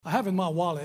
I have in my wallet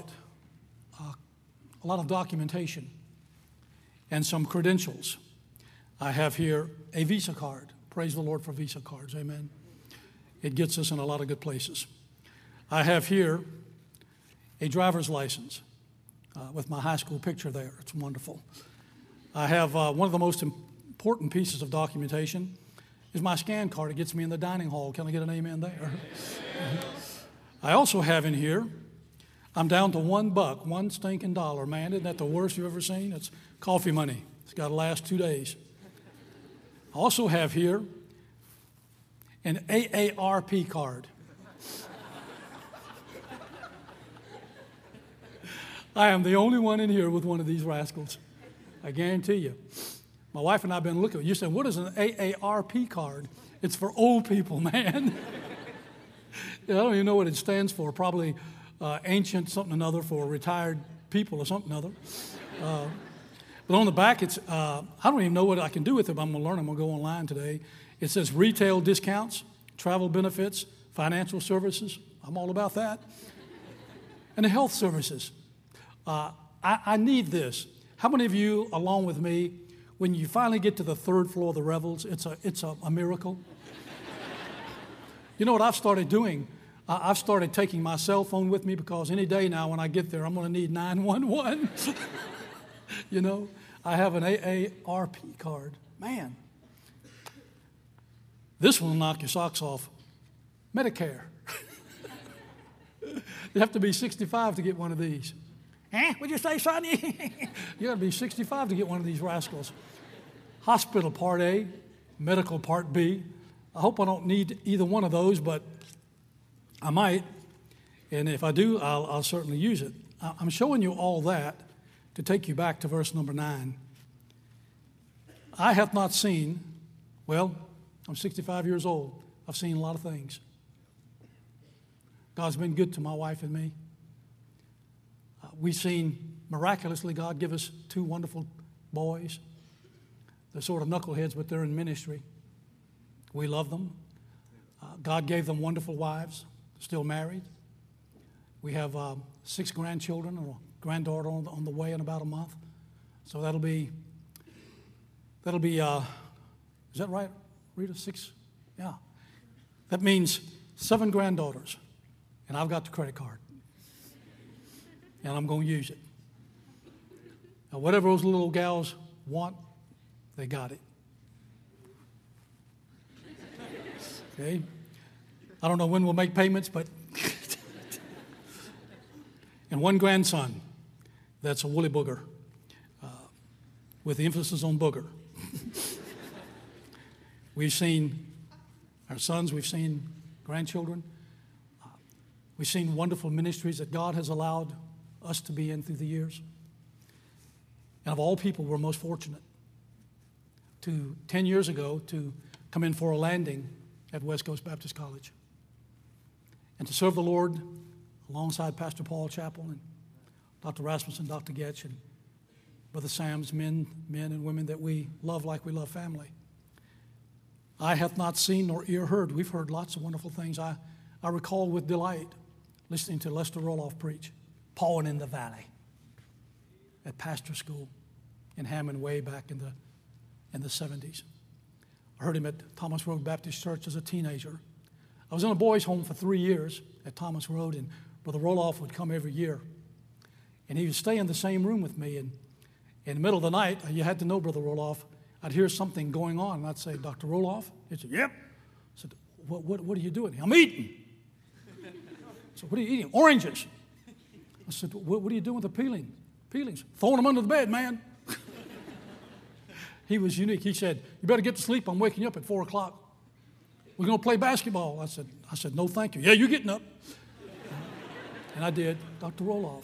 a lot of documentation and some credentials. I have here a Visa card. Praise the Lord for Visa cards, amen. It gets us in a lot of good places. I have here a driver's license with my high school picture there. It's wonderful. I have one of the most important pieces of documentation is my scan card. It gets me in the dining hall. Can I get an amen there? I also have in here, I'm down to $1, one stinking dollar. Man, isn't that the worst you've ever seen? It's coffee money. It's got to last 2 days. I also have here an AARP card. I am the only one in here with one of these rascals. I guarantee you. My wife and I have been looking. You said, what is an AARP card? It's for old people, man. I don't even know what it stands for. Probably ancient something or another for retired people or something or other. But on the back, it's I don't even know what I can do with it, but I'm going to learn. I'm going to go online today. It says retail discounts, travel benefits, financial services. I'm all about that. And the health services. I need this. How many of you, along with me, when you finally get to the third floor of the Revels, it's a miracle? You know what I've started doing? I've started taking my cell phone with me because any day now when I get there, I'm going to need 911. You know, I have an AARP card. Man, this will knock your socks off. Medicare. You have to be 65 to get one of these. What'd you say, Sonny? You got to be 65 to get one of these rascals. Hospital Part A, medical Part B. I hope I don't need either one of those, but I might. And if I do, I'll certainly use it. I'm showing you all that to take you back to verse number 9. I have not seen, well, I'm 65 years old. I've seen a lot of things. God's been good to my wife and me. We've seen, miraculously, God give us 2 wonderful boys. They're sort of knuckleheads, but they're in ministry. We love them. God gave them wonderful wives, still married. We have 6 grandchildren, and a granddaughter on the way in about a month. So that'll be, is that right, Rita? 6? Yeah. That means 7 granddaughters, and I've got the credit card. And I'm going to use it. Now, whatever those little gals want, they got it. Okay? I don't know when we'll make payments, but... And 1 grandson, that's a woolly booger, with the emphasis on booger. We've seen our sons, we've seen grandchildren. We've seen wonderful ministries that God has allowed us to be in through the years. And of all people, we're most fortunate to 10 years ago to come in for a landing at West Coast Baptist College and to serve the Lord alongside Pastor Paul Chappell and Dr. Rasmussen, Dr. Getch, and Brother Sam's men and women that we love like we love family. Eye hath not seen nor ear heard. We've heard lots of wonderful things. I recall with delight listening to Lester Roloff preach, Pawing in the Valley at pastor school in Hammond way back in the 70s. I heard him at Thomas Road Baptist Church as a teenager. I was in a boys' home for 3 years at Thomas Road, and Brother Roloff would come every year. And he would stay in the same room with me. And in the middle of the night, you had to know Brother Roloff, I'd hear something going on, and I'd say, Dr. Roloff? He'd say, yep. I said, what are you doing? I'm eating. So what are you eating? Oranges. I said, what are you doing with the peelings? Throwing them under the bed, man. He was unique. He said, you better get to sleep. I'm waking you up at 4 o'clock. We're going to play basketball. I said, no, thank you. Yeah, you're getting up. And I did. Dr. Roloff.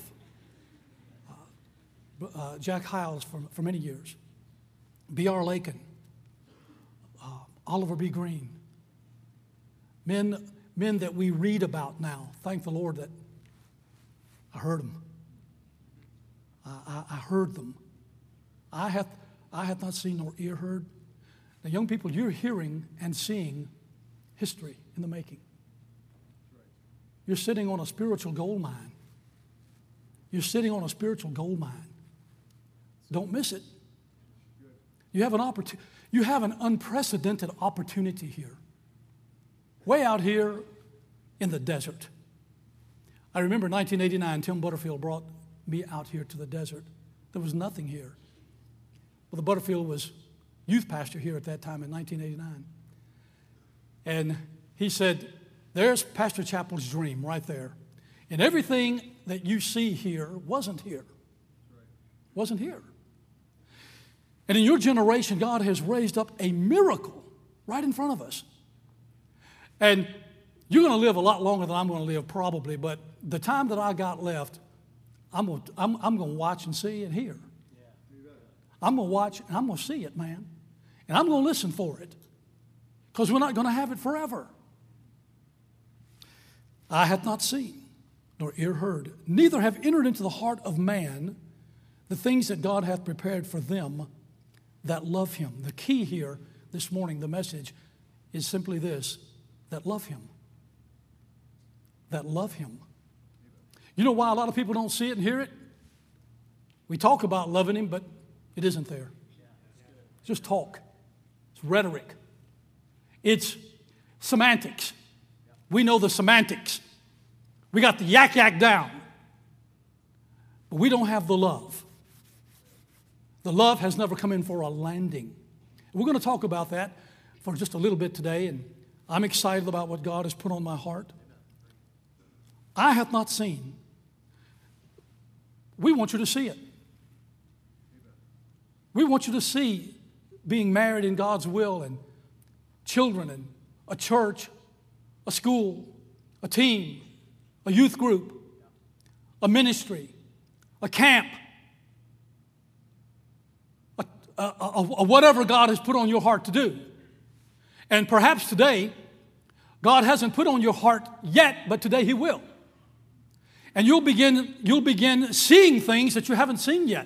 Jack Hiles for many years. B.R. Lakin. Oliver B. Green. Men that we read about now. Thank the Lord that I heard them. I heard them. I hath not seen nor ear heard. Now, young people, you're hearing and seeing history in the making. You're sitting on a spiritual gold mine. You're sitting on a spiritual gold mine. Don't miss it. You have an unprecedented opportunity here. Way out here in the desert. I remember 1989, Tim Butterfield brought me out here to the desert. There was nothing here. Well, the Butterfield was youth pastor here at that time in 1989. And he said, there's Pastor Chappell's dream right there. And everything that you see here wasn't here. Wasn't here. And in your generation, God has raised up a miracle right in front of us. And you're going to live a lot longer than I'm going to live probably, but the time that I got left, I'm going to watch and see and hear. I'm going to watch and I'm going to see it, man. And I'm going to listen for it because we're not going to have it forever. Eye hath not seen, nor ear heard, neither have entered into the heart of man the things that God hath prepared for them that love him. The key here this morning, the message, is simply this, that love him. That love him. You know why a lot of people don't see it and hear it? We talk about loving him, but it isn't there. It's just talk. It's rhetoric. It's semantics. We know the semantics. We got the yak down. But we don't have the love. The love has never come in for a landing. We're going to talk about that for just a little bit today, and I'm excited about what God has put on my heart. Eye hath not seen. We want you to see it. We want you to see being married in God's will and children and a church, a school, a team, a youth group, a ministry, a camp, a whatever God has put on your heart to do. And perhaps today, God hasn't put on your heart yet, but today He will. And you'll begin seeing things that you haven't seen yet.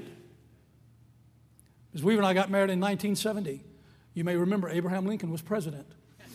As Weaver and I got married in 1970, you may remember Abraham Lincoln was president.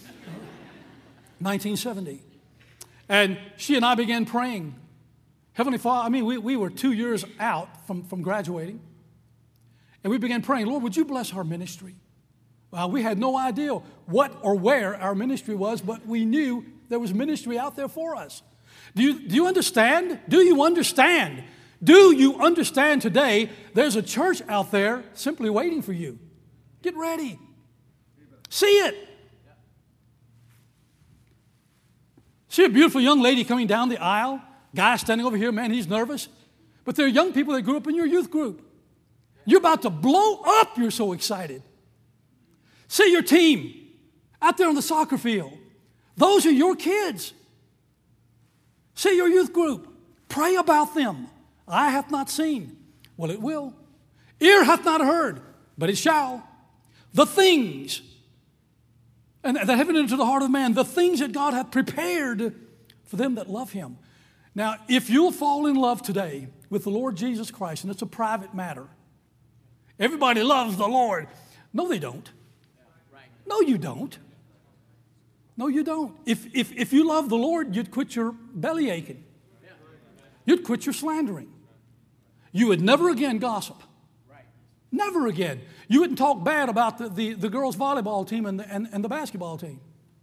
1970. And she and I began praying. Heavenly Father, we were 2 years out from graduating. And we began praying, Lord, would you bless our ministry? Well, we had no idea what or where our ministry was, but we knew there was ministry out there for us. Do you understand? Do you understand? Do you understand today there's a church out there simply waiting for you? Get ready. See it. See a beautiful young lady coming down the aisle. Guy standing over here, man, he's nervous. But there are young people that grew up in your youth group. You're about to blow up. You're so excited. See your team out there on the soccer field. Those are your kids. See your youth group. Pray about them. Eye hath not seen. Well, it will. Ear hath not heard, but it shall. The things, and that haven't entered the heart of man, the things that God hath prepared for them that love Him. Now, if you'll fall in love today with the Lord Jesus Christ, and it's a private matter, everybody loves the Lord. No, they don't. No, you don't. No, you don't. If you love the Lord, you'd quit your belly aching. You'd quit your slandering. You would never again gossip. Never again. You wouldn't talk bad about the girls' volleyball team and the basketball team.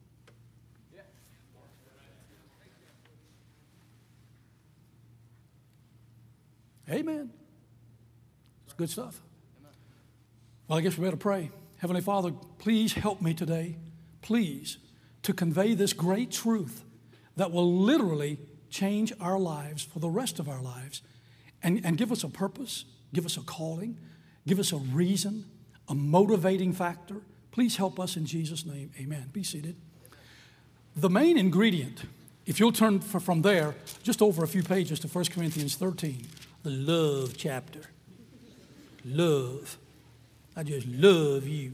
Amen. It's good stuff. Well, I guess we better pray. Heavenly Father, please help me today, please, to convey this great truth that will literally change our lives for the rest of our lives and give us a purpose, give us a calling, give us a reason, a motivating factor. Please help us in Jesus' name. Amen. Be seated. The main ingredient, if you'll turn from there just over a few pages to 1 Corinthians 13, the love chapter. Love. I just love you.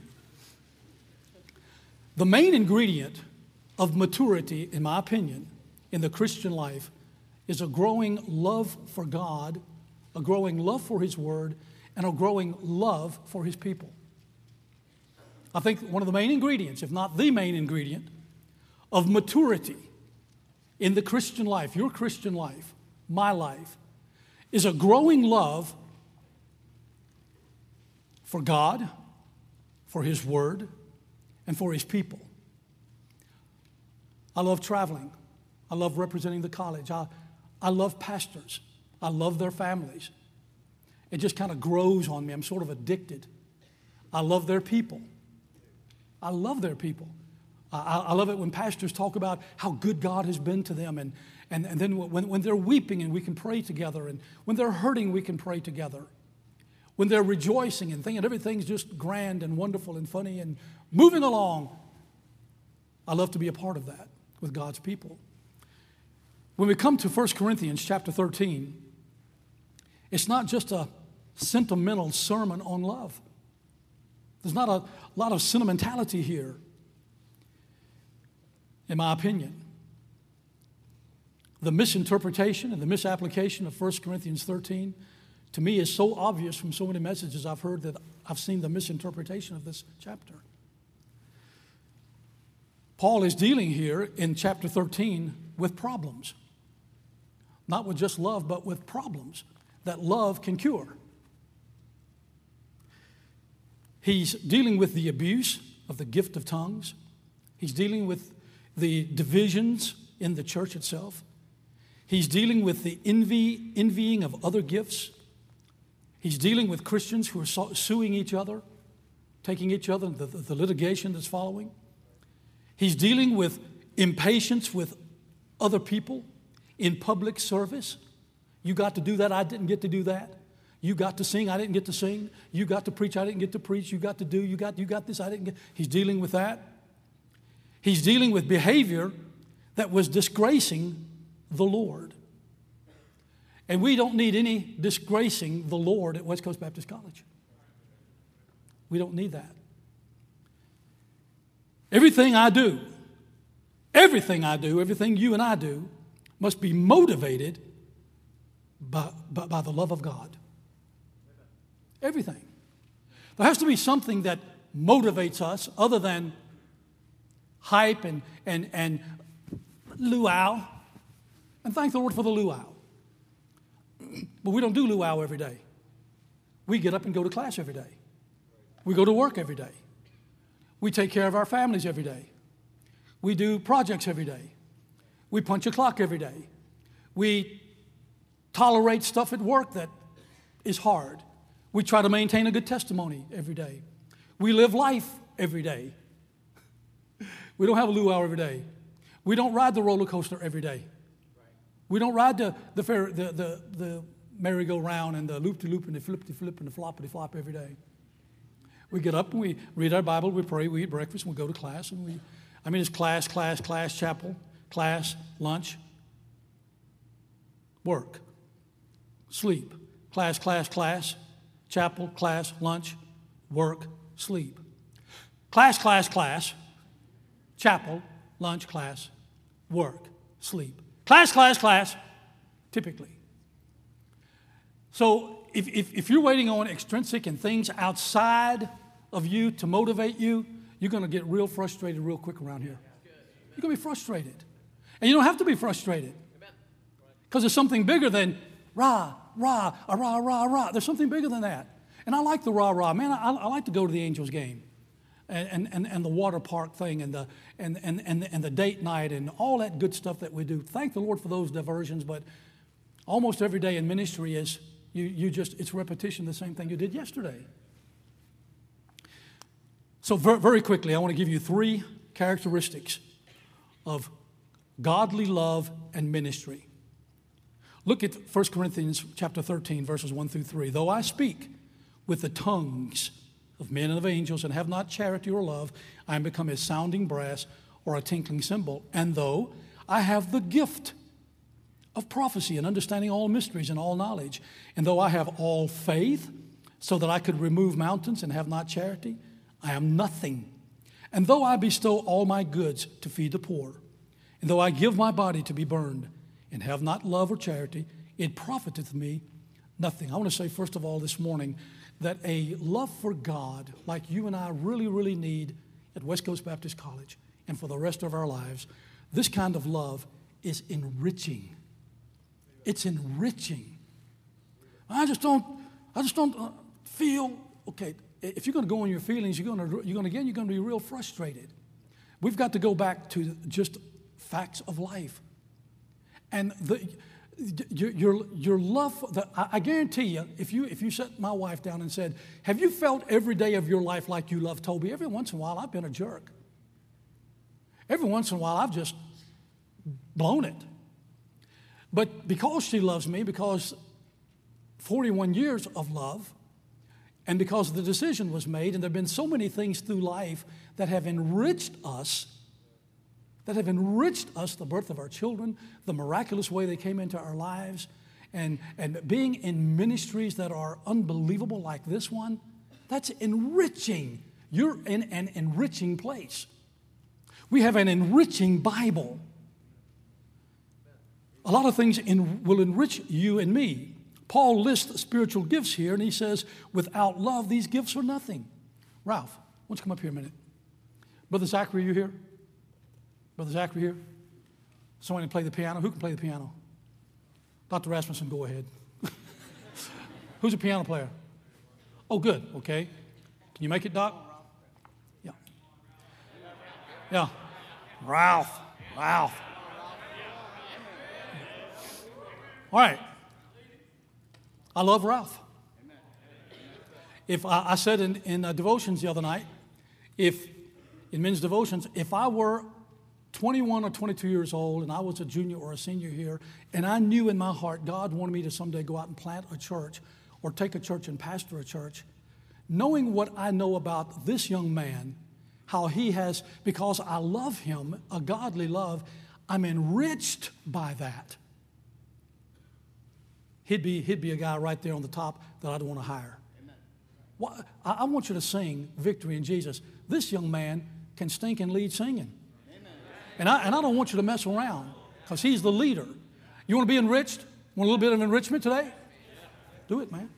The main ingredient of maturity, in my opinion, in the Christian life is a growing love for God, a growing love for His Word, and a growing love for His people. I think one of the main ingredients, if not the main ingredient, of maturity in the Christian life, your Christian life, my life, is a growing love for God, for His Word, and for His people. I love traveling. I love representing the college. I love pastors. I love their families. It just kind of grows on me. I'm sort of addicted. I love their people. I love their people. I love it when pastors talk about how good God has been to them, and then when they're weeping and we can pray together, and when they're hurting we can pray together, when they're rejoicing and thinking everything's just grand and wonderful and funny and moving along. I love to be a part of that with God's people. When we come to 1 Corinthians chapter 13, it's not just a sentimental sermon on love. There's not a lot of sentimentality here, in my opinion. The misinterpretation and the misapplication of 1 Corinthians 13, to me, is so obvious from so many messages I've heard that I've seen the misinterpretation of this chapter. Paul is dealing here in chapter 13 with problems. Not with just love, but with problems that love can cure. He's dealing with the abuse of the gift of tongues. He's dealing with the divisions in the church itself. He's dealing with the envying of other gifts. He's dealing with Christians who are suing each other, taking each other, the litigation that's following. He's dealing with impatience with other people in public service. You got to do that, I didn't get to do that. You got to sing, I didn't get to sing. You got to preach, I didn't get to preach. You got to do, you got this, I didn't get. He's dealing with that. He's dealing with behavior that was disgracing the Lord. And we don't need any disgracing the Lord at West Coast Baptist College. We don't need that. Everything I do, everything you and I do, must be motivated by the love of God. Everything. There has to be something that motivates us other than hype and luau. And thank the Lord for the luau. But we don't do luau every day. We get up and go to class every day. We go to work every day. We take care of our families every day. We do projects every day. We punch a clock every day. We tolerate stuff at work that is hard. We try to maintain a good testimony every day. We live life every day. We don't have a luau every day. We don't ride the roller coaster every day. We don't ride the merry-go-round and the loop-de-loop and the flip-de-flip and the floppity-flop every day. We get up and we read our Bible, we pray, we eat breakfast, and we go to class. And it's class, chapel, class, lunch, work, sleep. Class, chapel, class, lunch, work, sleep. Class, chapel, lunch, class, work, sleep. Class, typically. So if you're waiting on extrinsic and things outside of you to motivate you, you're going to get real frustrated real quick around here. You're going to be frustrated. And you don't have to be frustrated. Because there's something bigger than rah. There's something bigger than that. And I like the rah. Man, I like to go to the Angels game. And the water park thing and the date night and all that good stuff that we do. Thank the Lord for those diversions, but almost every day in ministry is it's repetition of the same thing you did yesterday. So very quickly, I want to give you 3 characteristics of godly love and ministry. Look at 1 Corinthians chapter 13, verses 1 through 3. Though I speak with the tongues of men and of angels and have not charity or love, I am become a sounding brass or a tinkling cymbal. And though I have the gift of prophecy and understanding all mysteries and all knowledge, and though I have all faith so that I could remove mountains and have not charity, I am nothing. And though I bestow all my goods to feed the poor, and though I give my body to be burned and have not love or charity, it profiteth me nothing. I want to say, first of all, this morning, that a love for God like you and I really, really need at West Coast Baptist College and for the rest of our lives, this kind of love is enriching. It's enriching. I just don't feel. Okay, if you're going to go on your feelings, you're going to be real frustrated. We've got to go back to just facts of life. And your love, I guarantee you, if you set my wife down and said, have you felt every day of your life like you love Toby? Every once in a while, I've been a jerk. Every once in a while, I've just blown it. But because she loves me, because 41 years of love, and because the decision was made, and there have been so many things through life that have enriched us, the birth of our children, the miraculous way they came into our lives, and being in ministries that are unbelievable like this one, that's enriching. You're in an enriching place. We have an enriching Bible. A lot of things will enrich you and me. Paul lists spiritual gifts here, and he says, without love, these gifts are nothing. Ralph, why don't you come up here a minute? Brother Zachary, are you here? Brother Zachary here? Someone can play the piano? Who can play the piano? Dr. Rasmussen, go ahead. Who's a piano player? Oh, good, okay. Can you make it, Doc? Yeah. Yeah. Ralph. All right. I love Ralph. If I said in devotions the other night, in men's devotions, if I were 21 or 22 years old and I was a junior or a senior here, and I knew in my heart God wanted me to someday go out and plant a church or take a church and pastor a church, knowing what I know about this young man, how he has, because I love him, a godly love, I'm enriched by that. He'd be a guy right there on the top that I'd want to hire. Well, I want you to sing Victory in Jesus. This young man can stink and lead singing. And I don't want you to mess around because he's the leader. You want to be enriched? Want a little bit of enrichment today? Do it, man.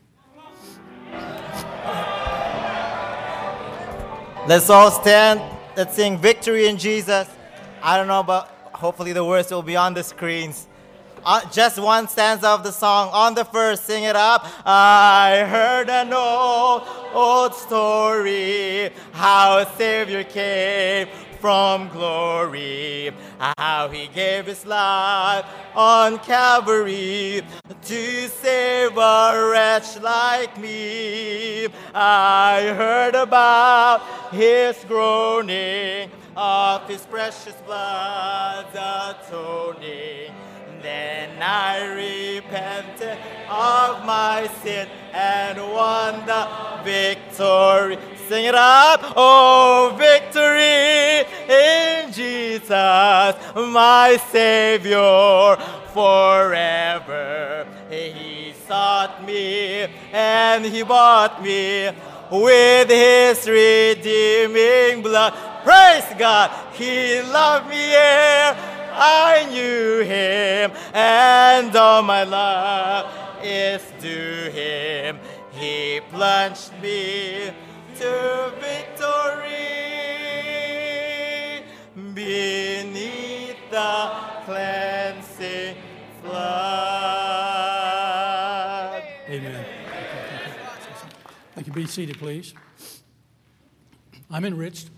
Let's all stand. Let's sing Victory in Jesus. I don't know, but hopefully the words will be on the screens. Just one stanza of the song. On the first, sing it up. I heard an old story, how a Savior came from glory, how he gave his life on Calvary to save a wretch like me. I heard about his groaning, of his precious blood atoning. Then I repented of my sin and won the victory. Sing it up. Oh, victory in Jesus, my Savior forever. He sought me and he bought me with his redeeming blood. Praise God. He loved me ere I knew him, and all my love is due him. He plunged me to victory beneath the cleansing flood. Amen. Thank you. Be seated, please. I'm enriched.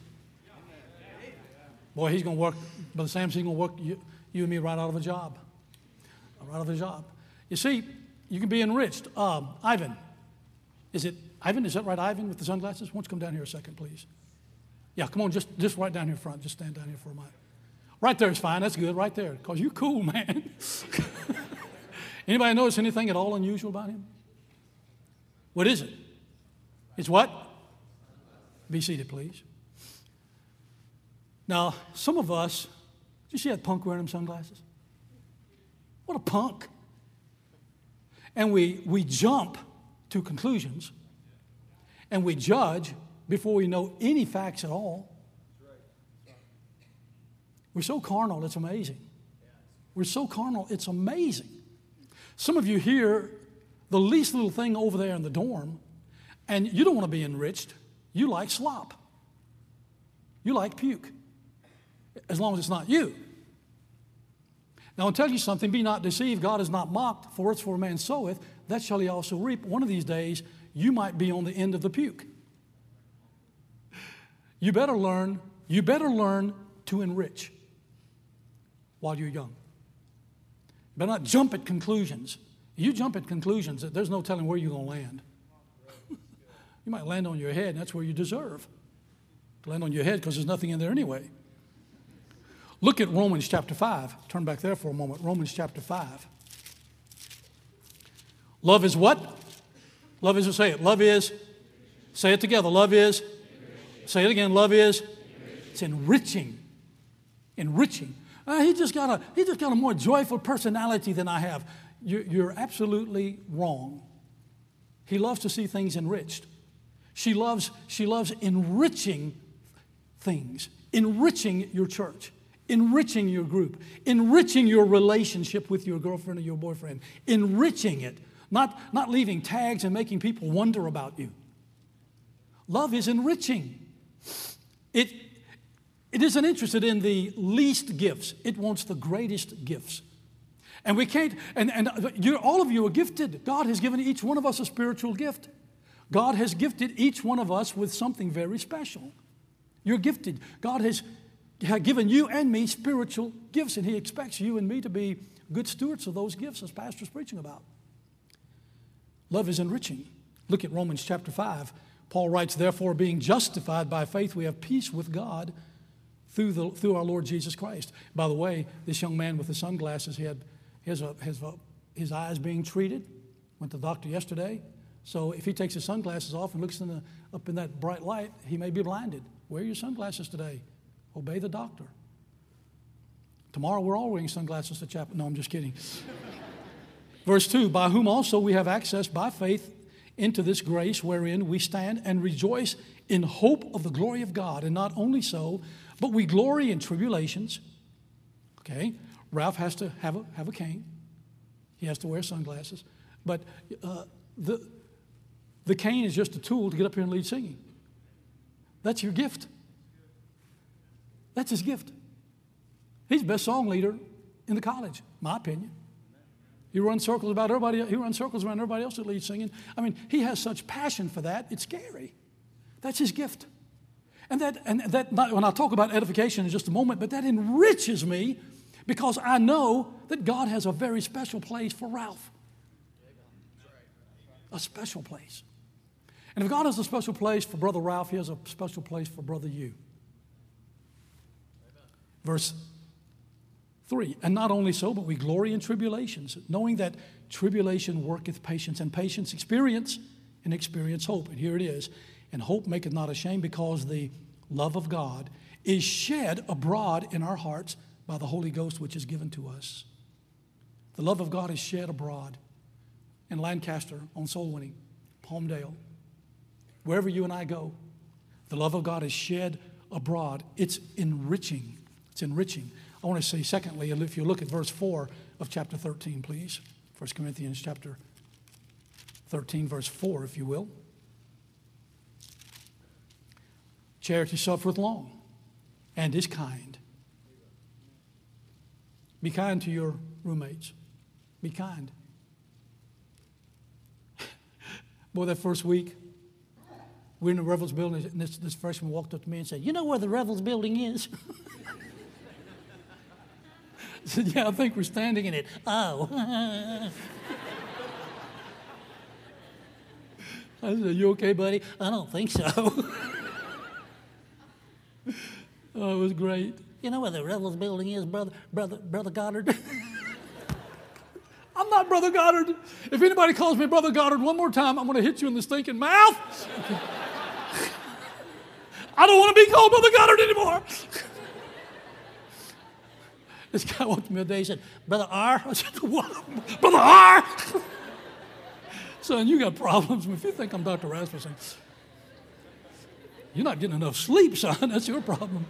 Boy, he's going to work, Brother Samson, he's going to work you and me right out of a job. Right out of a job. You see, you can be enriched. Ivan. Is it Ivan? Is that right, Ivan, with the sunglasses? Why don't you come down here a second, please? Yeah, come on, just right down here front. Just stand down here for a minute. Right there is fine. That's good, right there, because you're cool, man. Anybody notice anything at all unusual about him? What is it? It's what? Be seated, please. Now, some of us, did you see that punk wearing them sunglasses? What a punk. And we jump to conclusions, and we judge before we know any facts at all. We're so carnal, it's amazing. We're so carnal, it's amazing. Some of you hear the least little thing over there in the dorm, and you don't want to be enriched. You like slop. You like puke. As long as it's not you. Now, I'll tell you something. Be not deceived. God is not mocked. For it's for a man soweth, that shall he also reap. One of these days, you might be on the end of the puke. You better learn to enrich while you're young. You better not jump at conclusions. You jump at conclusions, there's no telling where you're going to land. You might land on your head, and that's where you deserve to land on your head, because there's nothing in there anyway. Look at Romans chapter 5. Turn back there for a moment. Romans chapter 5. Love is what? Love is, say it. Love is, say it together. Love is, say it again. Love is, it's enriching. Enriching. He just got a more joyful personality than I have. You're absolutely wrong. He loves to see things enriched. She loves enriching things, enriching your church, enriching your group, enriching your relationship with your girlfriend or your boyfriend, enriching it, not leaving tags and making people wonder about you. Love is enriching. It isn't interested in the least gifts. It wants the greatest gifts. And we can't, all of you are gifted. God has given each one of us a spiritual gift. God has gifted each one of us with something very special. You're gifted. God has given you and me spiritual gifts, and He expects you and me to be good stewards of those gifts, as Pastor's preaching about. Love is enriching. Look at Romans chapter 5. Paul writes, therefore, being justified by faith, we have peace with God through our Lord Jesus Christ. By the way, this young man with the sunglasses, he had his eyes being treated. Went to the doctor yesterday. So if he takes his sunglasses off and looks up in that bright light, he may be blinded. Wear your sunglasses today. Obey the doctor. Tomorrow we're all wearing sunglasses to chapel. No, I'm just kidding. Verse 2, by whom also we have access by faith into this grace wherein we stand and rejoice in hope of the glory of God. And not only so, but we glory in tribulations. Okay, Ralph has to have a cane. He has to wear sunglasses. But the cane is just a tool to get up here and lead singing. That's your gift. That's his gift. He's the best song leader in the college, my opinion. He runs circles around everybody else that leads singing. I mean, he has such passion for that, it's scary. That's his gift. And that when I'll talk about edification in just a moment, but that enriches me because I know that God has a very special place for Ralph. A special place. And if God has a special place for Brother Ralph, He has a special place for Brother you. Verse 3, and not only so, but we glory in tribulations, knowing that tribulation worketh patience, and patience experience, and experience hope. And here it is. And hope maketh not ashamed, because the love of God is shed abroad in our hearts by the Holy Ghost, which is given to us. The love of God is shed abroad in Lancaster, on soul winning, Palmdale, wherever you and I go. The love of God is shed abroad. It's enriching. It's enriching. I want to say, secondly, if you look at verse 4 of chapter 13, please. 1 Corinthians chapter 13, verse 4, if you will. Charity suffereth long and is kind. Be kind to your roommates. Be kind. Boy, that first week, we're in the Revels building, and this freshman walked up to me and said, you know where the Revels building is? I said, yeah, I think we're standing in it. Oh. I said, you okay, buddy? I don't think so. Oh, it was great. You know where the Revels building is, Brother Goddard? I'm not Brother Goddard. If anybody calls me Brother Goddard one more time, I'm going to hit you in the stinking mouth. I don't want to be called Brother Goddard anymore. This guy walked to me one day and said, Brother R? I said, what? Brother R? Son, you got problems. If you think I'm Dr. Rasmussen, you're not getting enough sleep, son. That's your problem.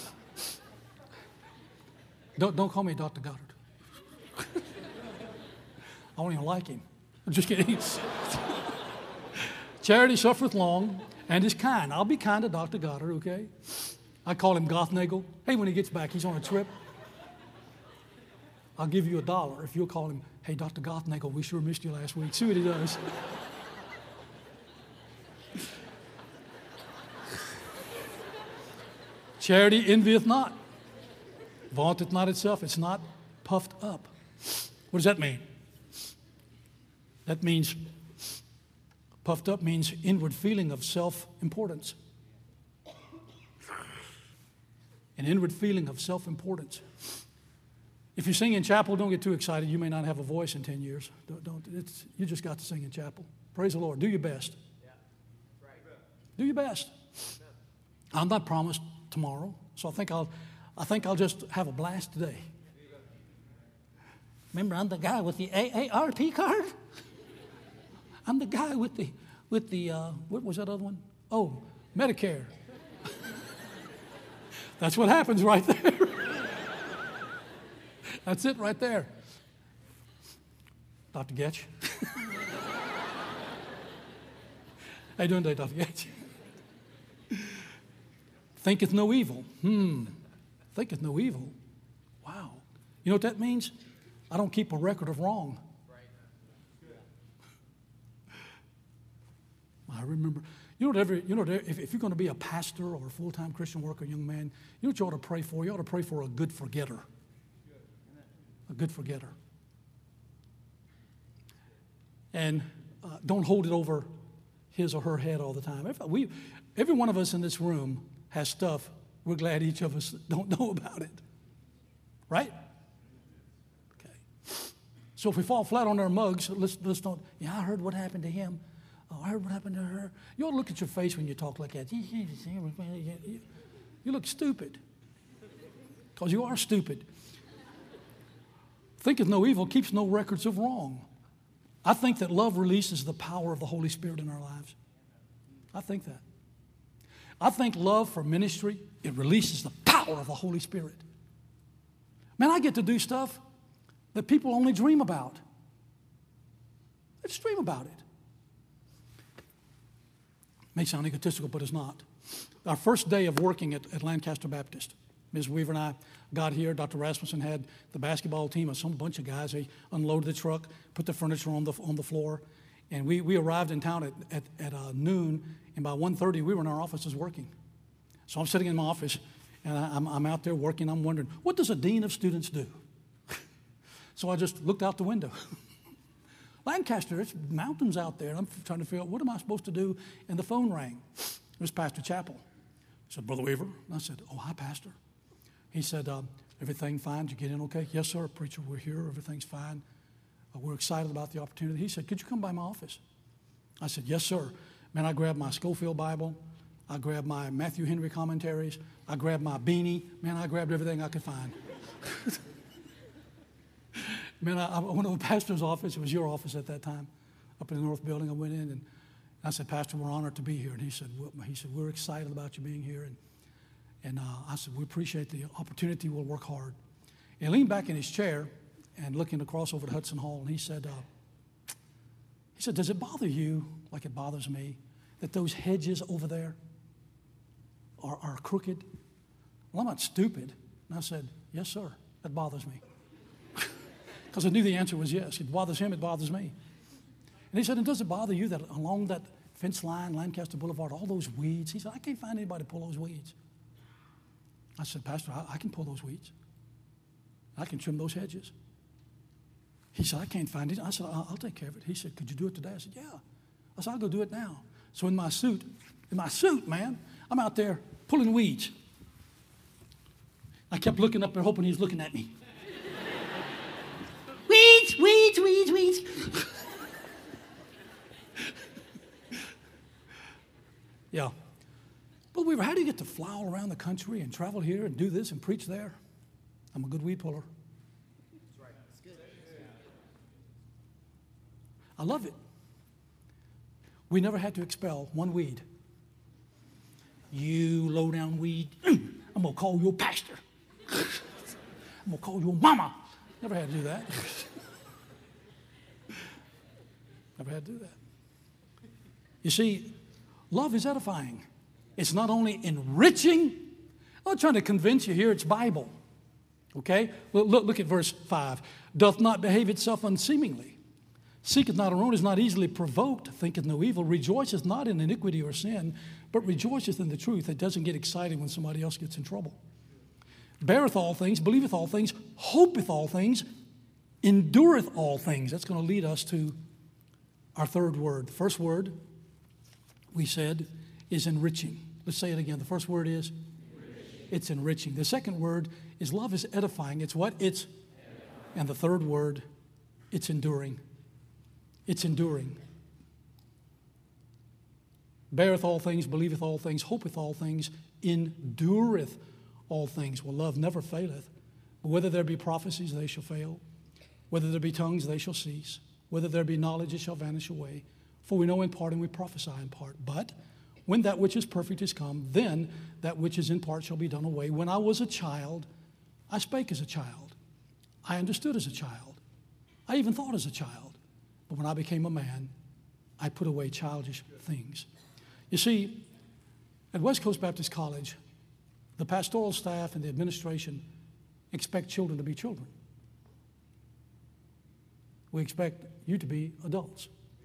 Don't call me Dr. Goddard. I don't even like him. I'm just kidding. Charity suffereth long and is kind. I'll be kind to Dr. Goddard, okay? I call him Gothnagel. Hey, when he gets back, he's on a trip. I'll give you $1 if you'll call him, hey, Dr. Gothnagle, we sure missed you last week. See what he does. Charity envieth not, vaunteth not itself. It's not puffed up. What does that mean? That means, puffed up means inward feeling of self-importance. An inward feeling of self-importance. If you sing in chapel, don't get too excited. You may not have a voice in 10 years. You just got to sing in chapel. Praise the Lord. Do your best. Do your best. I'm not promised tomorrow, so I think I'll just have a blast today. Remember, I'm the guy with the AARP card. I'm the guy with the what was that other one? Oh, Medicare. That's what happens right there. That's it right there. Dr. Getch. How you doing today, Dr. Getch? Thinketh no evil. Thinketh no evil. Wow. You know what that means? I don't keep a record of wrong. I remember, if you're going to be a pastor or a full-time Christian worker, young man, you know what you ought to pray for? You ought to pray for a good forgetter. A good forgetter. And don't hold it over his or her head all the time. Every one of us in this room has stuff we're glad each of us don't know about it. Right? Okay. So if we fall flat on our mugs, let's don't, yeah, I heard what happened to him. Oh, I heard what happened to her. You ought to look at your face when you talk like that. You look stupid. Because you are stupid. Thinketh no evil, keeps no records of wrong. I think that love releases the power of the Holy Spirit in our lives. I think that. I think love for ministry, it releases the power of the Holy Spirit. Man, I get to do stuff that people only dream about. They just dream about it. May sound egotistical, but it's not. Our first day of working at Lancaster Baptist, Ms. Weaver and I got here. Dr. Rasmussen had the basketball team of some bunch of guys. They unloaded the truck, put the furniture on the floor, and we arrived in town at noon, and by 1:30 we were in our offices working. So I'm sitting in my office, and I'm out there working. I'm wondering, what does a dean of students do? So I just looked out the window. Lancaster, it's mountains out there. And I'm trying to figure out, what am I supposed to do? And the phone rang. It was Pastor Chappell. He said, Brother Weaver. And I said, oh, hi, Pastor. He said, everything fine? Did you get in okay? Yes, sir, preacher, we're here. Everything's fine. We're excited about the opportunity. He said, could you come by my office? I said, yes, sir. Man, I grabbed my Schofield Bible. I grabbed my Matthew Henry commentaries. I grabbed my beanie. Man, I grabbed everything I could find. Man, I went to the pastor's office. It was your office at that time, up in the North Building. I went in and I said, Pastor, we're honored to be here. And he said, we're excited about you being here. And I said, we appreciate the opportunity. We'll work hard. And he leaned back in his chair and looking across over to Hudson Hall, and he said, does it bother you like it bothers me that those hedges over there are crooked? Well, I'm not stupid. And I said, yes, sir, that bothers me. Because I knew the answer was yes. It bothers him, it bothers me. And he said, and does it bother you that along that fence line, Lancaster Boulevard, all those weeds? He said, I can't find anybody to pull those weeds. I said, Pastor, I can pull those weeds. I can trim those hedges. He said, I can't find it. I said, I'll take care of it. He said, could you do it today? I said, yeah. I said, I'll go do it now. So in my suit, man, I'm out there pulling weeds. I kept looking up there hoping he was looking at me. Weeds. Yeah. But Weaver, how do you get to fly all around the country and travel here and do this and preach there? I'm a good weed puller. That's right. That's good. I love it. We never had to expel one weed. You low down weed, I'm going to call your pastor. I'm going to call your mama. Never had to do that. Never had to do that. You see, love is edifying. It's not only enriching. I'm not trying to convince you here it's Bible. Okay? Look at verse 5. Doth not behave itself unseemingly. Seeketh not her own, is not easily provoked, thinketh no evil, rejoiceth not in iniquity or sin, but rejoiceth in the truth. It doesn't get excited when somebody else gets in trouble. Beareth all things, believeth all things, hopeth all things, endureth all things. That's going to lead us to our third word. The first word we said is enriching. Let's say it again. The first word is enriching. It's enriching. The second word is love is edifying. It's what? It's edifying. And the third word, it's enduring. It's enduring. Beareth all things, believeth all things, hopeth all things, endureth all things. Well, love never faileth. But whether there be prophecies, they shall fail. Whether there be tongues, they shall cease. Whether there be knowledge, it shall vanish away. For we know in part and we prophesy in part. But when that which is perfect is come, then that which is in part shall be done away. When I was a child, I spake as a child. I understood as a child. I even thought as a child. But when I became a man, I put away childish things. You see, at West Coast Baptist College, the pastoral staff and the administration expect children to be children. We expect you to be adults.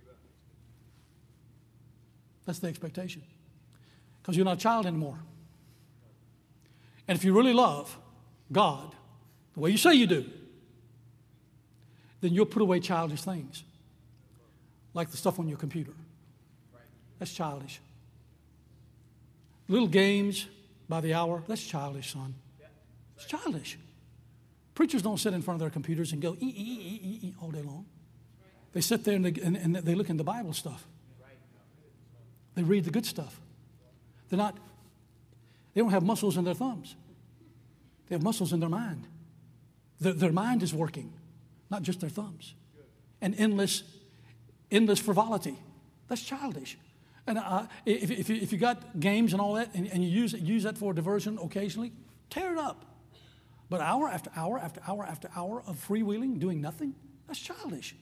That's the expectation. Because you're not a child anymore. And if you really love God the way you say you do, then you'll put away childish things. Like the stuff on your computer. That's childish. Little games by the hour, that's childish, son. It's childish. Preachers don't sit in front of their computers and go, all day long. They sit there and they look in the Bible stuff. They read the good stuff. They don't have muscles in their thumbs. They have muscles in their mind. Their mind is working, not just their thumbs. And endless frivolity. That's childish. And if you got games and all that, and you use that for diversion occasionally, tear it up. But hour after hour after hour after hour of freewheeling, doing nothing, that's childish.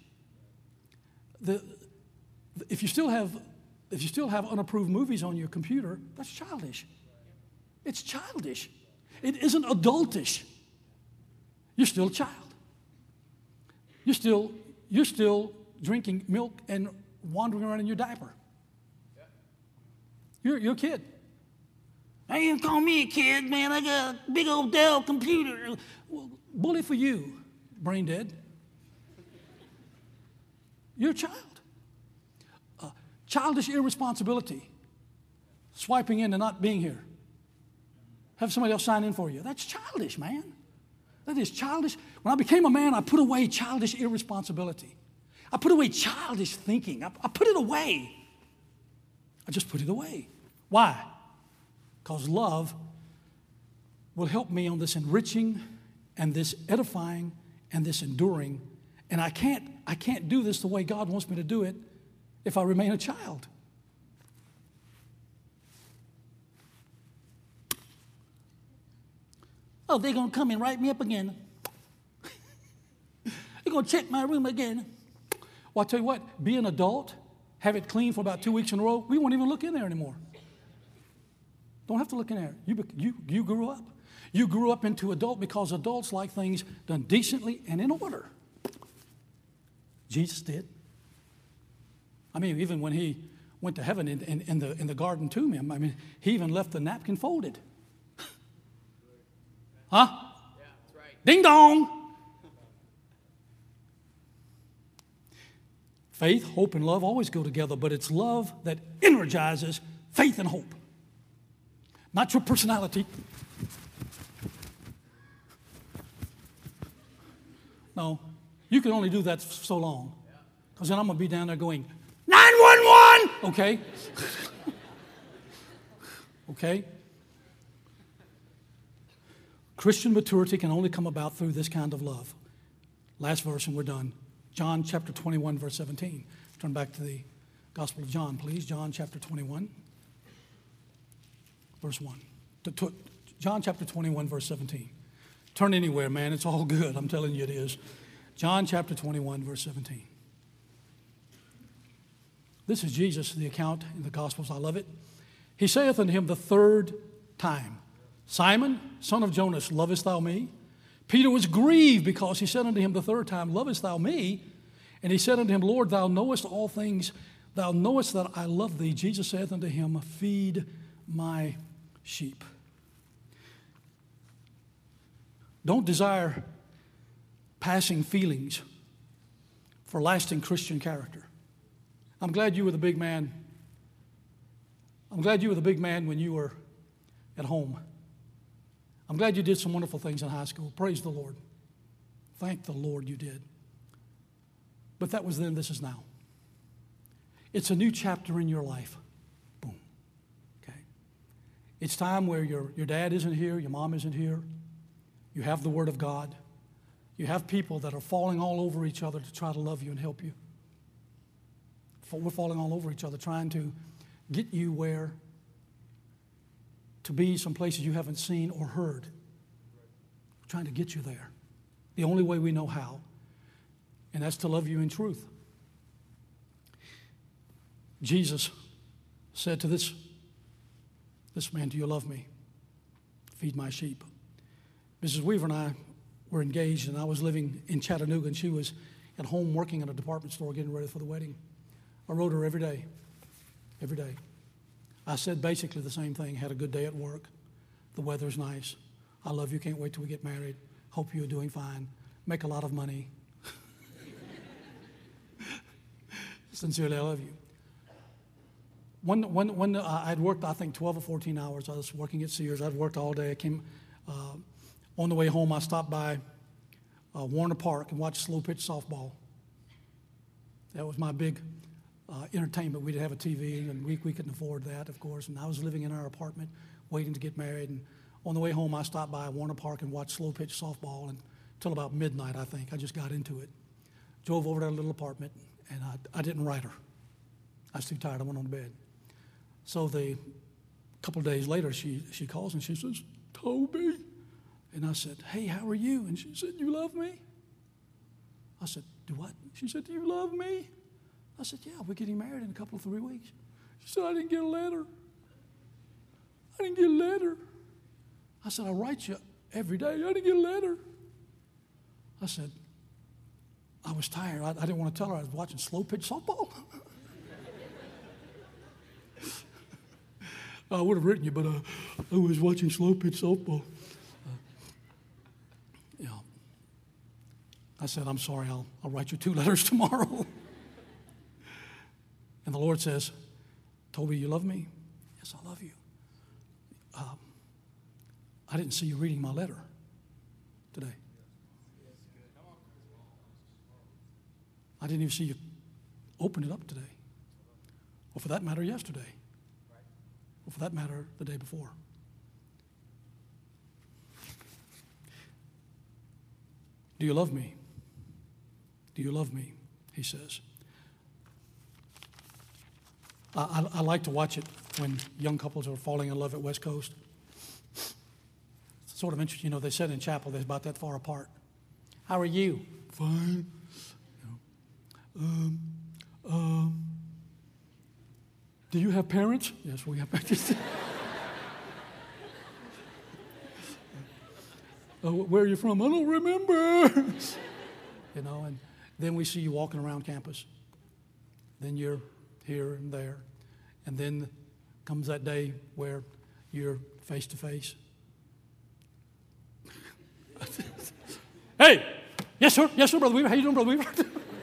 If you still have unapproved movies on your computer, that's childish. It's childish. It isn't adultish. You're still a child. You're still drinking milk and wandering around in your diaper. You're a kid. I ain't call me a kid, man. I got a big old Dell computer. Well, bully for you, brain dead. You're a child. Childish irresponsibility. Swiping in and not being here. Have somebody else sign in for you. That's childish, man. That is childish. When I became a man, I put away childish irresponsibility. I put away childish thinking. I put it away. I just put it away. Why? Because love will help me on this enriching and this edifying and this enduring. And I can't do this the way God wants me to do it if I remain a child. Oh, they're going to come and write me up again. They're going to check my room again. Well, I'll tell you what, be an adult, have it clean for about 2 weeks in a row, we won't even look in there anymore. Don't have to look in there. You grew up. You grew up into adult because adults like things done decently and in order. Jesus did. I mean, even when he went to heaven in the garden tomb, I mean, he even left the napkin folded. Huh? Yeah, that's right. Ding dong. Faith, hope, and love always go together, but it's love that energizes faith and hope. Not your personality. No, you can only do that for so long. Because then I'm going to be down there going, 911! Okay? Okay? Christian maturity can only come about through this kind of love. Last verse and we're done. John chapter 21, verse 17. Turn back to the Gospel of John, please. John chapter 21, verse 1. John chapter 21, verse 17. Turn anywhere, man. It's all good. I'm telling you it is. John chapter 21, verse 17. This is Jesus, the account in the Gospels. I love it. He saith unto him the third time, Simon, son of Jonas, lovest thou me? Peter was grieved because he said unto him the third time, Lovest thou me? And he said unto him, Lord, thou knowest all things. Thou knowest that I love thee. Jesus saith unto him, Feed my sheep. Don't desire passing feelings for lasting Christian character. I'm glad you were the big man. I'm glad you were the big man when you were at home. I'm glad you did some wonderful things in high school. Praise the Lord. Thank the Lord you did. But that was then, this is now. It's a new chapter in your life. Boom. Okay. It's time where your dad isn't here, your mom isn't here. You have the Word of God. You have people that are falling all over each other to try to love you and help you. We're falling all over each other trying to get you where to be some places you haven't seen or heard. We're trying to get you there. The only way we know how, and that's to love you in truth. Jesus said to this man, do you love me? Feed my sheep. Mrs. Weaver and I were engaged, and I was living in Chattanooga, and she was at home working in a department store getting ready for the wedding. I wrote her every day. Every day. I said basically the same thing. Had a good day at work. The weather's nice. I love you. Can't wait till we get married. Hope you're doing fine. Make a lot of money. Sincerely, I love you. When I'd worked, I think, 12 or 14 hours. I was working at Sears. I'd worked all day. I came on the way home. I stopped by Warner Park and watched slow pitch softball. That was my big entertainment. We didn't have a TV, and we couldn't afford that, of course. And I was living in our apartment, waiting to get married. And on the way home, I stopped by Warner Park and watched slow pitch softball until about midnight, I think. I just got into it. Drove over to our little apartment, and I didn't write her. I was too tired. I went on to bed. So a couple of days later, she calls and she says, Toby. And I said, hey, how are you? And she said, you love me? I said, do what? She said, do you love me? I said, yeah, we're getting married in a couple of 3 weeks. She said, I didn't get a letter. I didn't get a letter. I said, I write you every day. I didn't get a letter. I said, I was tired. I didn't want to tell her I was watching slow pitch softball. I would have written you, but I was watching slow pitch softball. Yeah. I said, I'm sorry, I'll write you 2 letters tomorrow. And the Lord says, Toby, you love me? Yes, I love you. I didn't see you reading my letter today. I didn't even see you open it up today. Or for that matter, yesterday. Or for that matter, the day before. Do you love me? Do you love me? He says. I like to watch it when young couples are falling in love at West Coast. It's sort of interesting. You know, they said in chapel they're about that far apart. How are you? Fine. Do you have parents? Yes, we have parents. Where are you from? I don't remember. You know, and then we see you walking around campus. Then you're here and there. And then comes that day where you're face to face. Hey! Yes, sir, Brother Weaver. How you doing, Brother Weaver?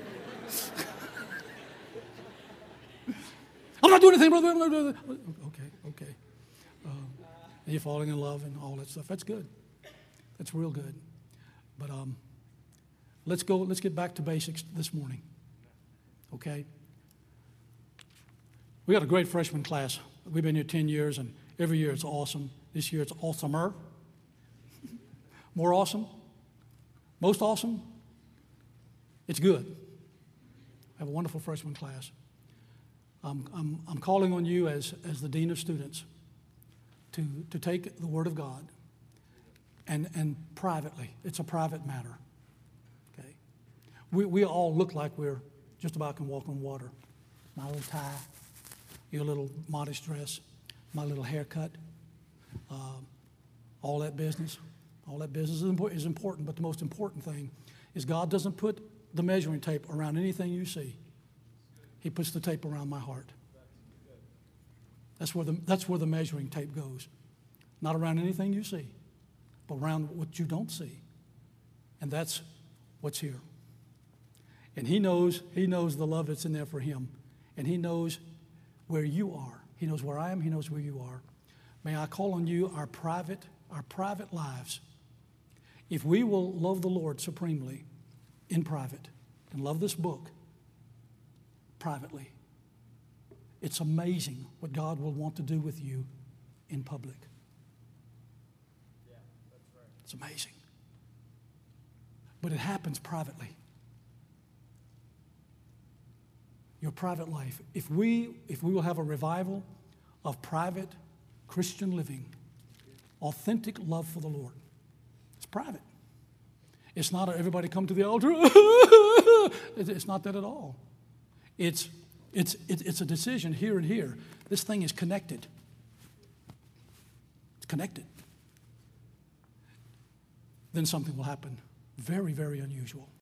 I'm not doing anything, Brother Weaver. Okay. And you're falling in love and all that stuff. That's good. That's real good. But let's get back to basics this morning. Okay? We got a great freshman class. We've been here 10 years, and every year it's awesome. This year it's awesomer. More awesome? Most awesome? It's good. I have a wonderful freshman class. I'm calling on you as the Dean of Students to take the Word of God and privately. It's a private matter. Okay? We all look like we're just about can walk on water. My little tie, your little modest dress, my little haircut, all that business. All that business is important, but the most important thing is God doesn't put the measuring tape around anything you see. He puts the tape around my heart. That's where the measuring tape goes. Not around anything you see, but around what you don't see. And that's what's here. And He knows the love that's in there for Him. And He knows where you are. He knows where I am. He knows where you are. May I call on you, our private lives. If we will love the Lord supremely in private and love this book privately, it's amazing what God will want to do with you in public. Yeah, that's right. It's amazing. But it happens privately. Your private life. If we will have a revival of private Christian living, authentic love for the Lord, it's private. It's not everybody come to the altar. It's not that at all. It's a decision here and here. This thing is connected. It's connected. Then something will happen very, very unusual.